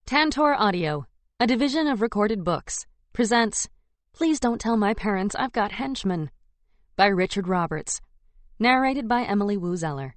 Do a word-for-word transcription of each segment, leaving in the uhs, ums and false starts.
Tantor Audio, a division of Recorded Books, presents Please Don't Tell My Parents I've Got Henchmen by Richard Roberts, narrated by Emily Wu Zeller.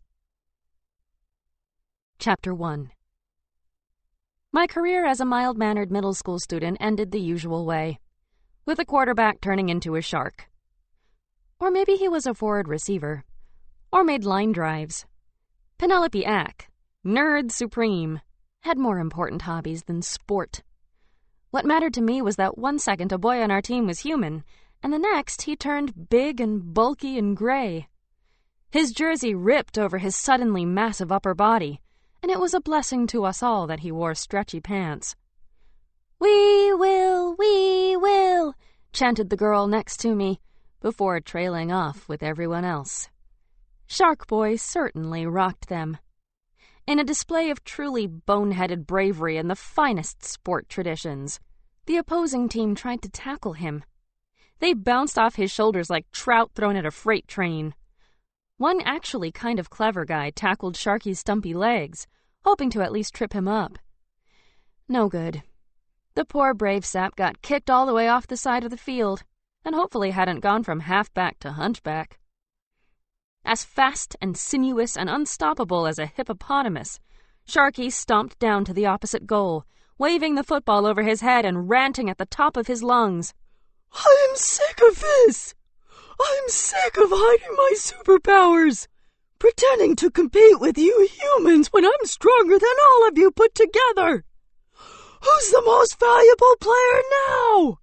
Chapter one. My career as a mild-mannered middle school student ended the usual way, with a quarterback turning into a shark. Or maybe he was a forward receiver, or made line drives. Penelope Ack, nerd supreme, had more important hobbies than sport. What mattered to me was that one second a boy on our team was human, and the next he turned big and bulky and gray. His jersey ripped over his suddenly massive upper body, and it was a blessing to us all that he wore stretchy pants. "We will, we will," chanted the girl next to me, before trailing off with everyone else. Shark Boy certainly rocked them. In a display of truly boneheaded bravery and the finest sport traditions, the opposing team tried to tackle him. They bounced off his shoulders like trout thrown at a freight train. One actually kind of clever guy tackled Sharky's stumpy legs, hoping to at least trip him up. No good. The poor brave sap got kicked all the way off the side of the field, and hopefully hadn't gone from halfback to hunchback. As fast and sinuous and unstoppable as a hippopotamus, Sharky stomped down to the opposite goal, waving the football over his head and ranting at the top of his lungs. "I'm sick of this! I'm sick of hiding my superpowers! Pretending to compete with you humans when I'm stronger than all of you put together! Who's the most valuable player now?"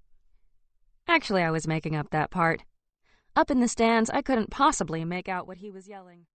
Actually, I was making up that part. Up in the stands, I couldn't possibly make out what he was yelling.